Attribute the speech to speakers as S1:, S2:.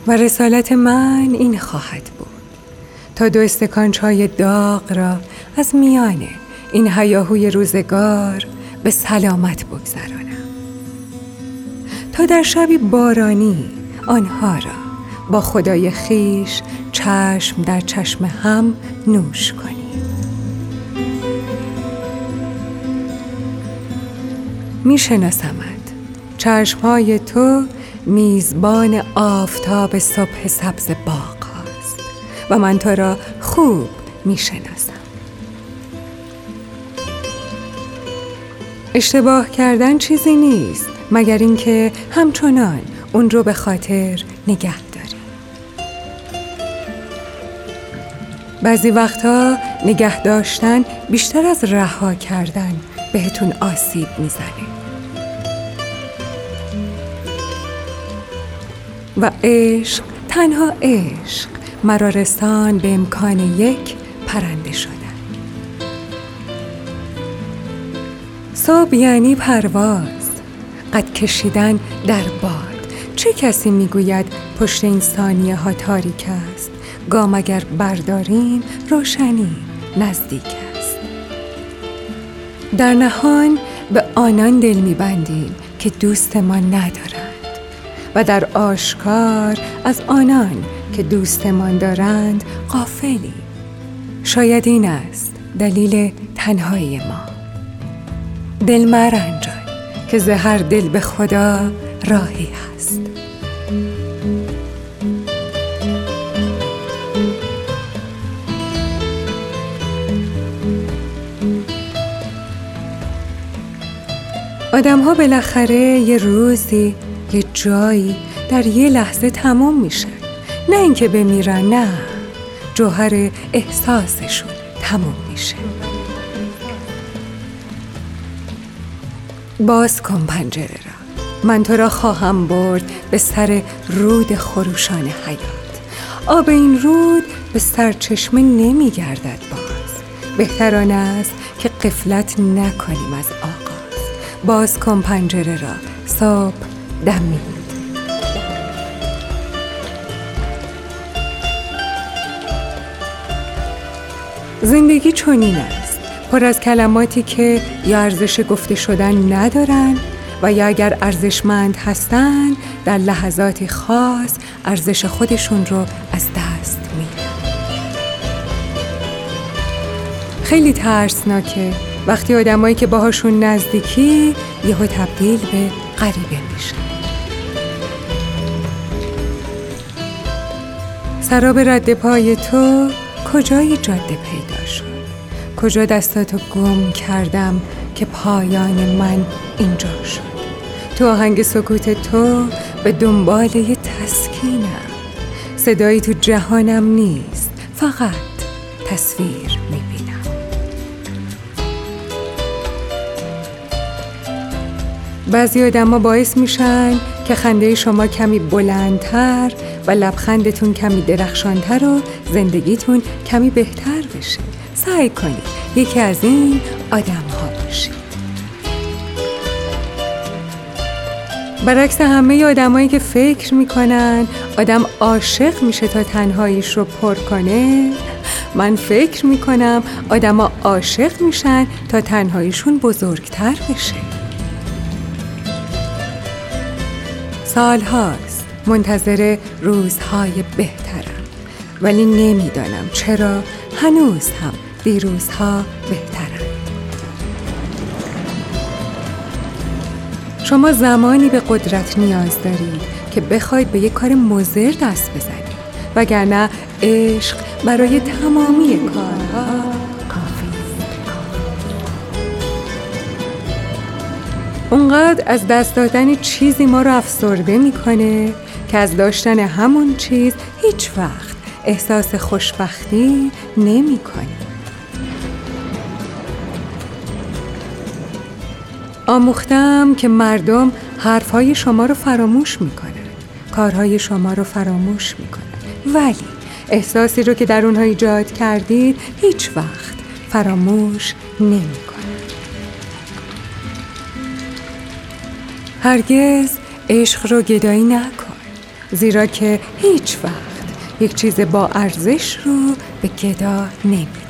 S1: و رسالت من این خواهد بود تا 2 استکان چای داغ را از میان این هیاهوی روزگار به سلامت بگذرانم، تا در شبی بارانی آنها را با خدای خویش چشم در چشم هم نوش کنیم. میشناسمت، چشمهای تو میزبان آفتاب صبح سبز باغ هاست و من تو را خوب میشناسم. اشتباه کردن چیزی نیست مگر اینکه همچنان اون رو به خاطر نگه داری. بعضی وقتا نگه داشتن بیشتر از رها کردن بهتون آسیب میزنه. و عشق، تنها عشق، مرا رساند به امکان یک پرنده شدن. صبح یعنی پرواز، قد کشیدن در باد. چه کسی میگوید پشت این ثانیه ها تاریک است؟ گام اگر برداریم روشنی نزدیک است. در نهان به آنان دل میبندیم که دوست ما ندارند و در آشکار از آنان که دوستمان دارند غافلیم. شاید این است دلیل تنهایی ما. دل مرنجان که ز هر دل به خدا راهی هست. آدم ها بالاخره یه روزی، یه جایی، در یه لحظه تموم میشن. نه اینکه بمیرن، نه، جوهر احساسشون تموم میشه. باز کن پنجره را، من تو را خواهم برد به سر رود خروشان حیات. آب این رود به سرچشمه نمیگردد باز. بهتر آن است که غفلت نکنیم از آغاز. باز کن پنجره را، صبح دمید. زندگی چنین است، پر از کلماتی که یا ارزش گفته شدن ندارن و یا اگر ارزشمند هستن در لحظاتی خاص ارزش خودشون رو از دست میدن. خیلی ترسناکه وقتی آدمایی که باهاشون نزدیکی یهو تبدیل به غریبه میشن. سراب رد پای تو کجای جاده پیدا شد؟ کجا دستاتو گم کردم که پایان من اینجا شد؟ تو آهنگ سکوت تو به دنبال یه تسکینم. صدایی تو جهانم نیست، فقط تصویر میبینم. بعضی آدم‌ها باعث میشن که خنده شما کمی بلندتر و لبخندتون کمی درخشانتر و زندگیتون کمی بهتر بشه. سعی کنید یکی از این آدم‌ها باشید. برعکس همه آدمایی که فکر میکنن آدم عاشق میشه تا تنهاییش رو پر کنه، من فکر میکنم آدم‌ها عاشق میشن تا تنهاییشون بزرگتر بشه. سالهاست منتظر روزهای بهترم، ولی نمیدانم چرا هنوز هم دیروزها بهترند. شما زمانی به قدرت نیاز دارید که بخواید به یک کار مضر دست بزنید، وگرنه عشق برای تمامی کارها کافی است. اونقدر از دست دادن چیزی ما رو افسرده میکنه که از داشتن همون چیز هیچ وقت احساس خوشبختی نمی کنیم. آموختم که مردم حرفهای شما رو فراموش میکنن، کارهای شما رو فراموش میکنن، ولی احساسی رو که در اونها ایجاد کردید هیچ وقت فراموش نمیکنن. هرگز عشق رو گدایی نکن. زیرا که هیچ وقت یک چیز با ارزش رو به گدا نمیدن.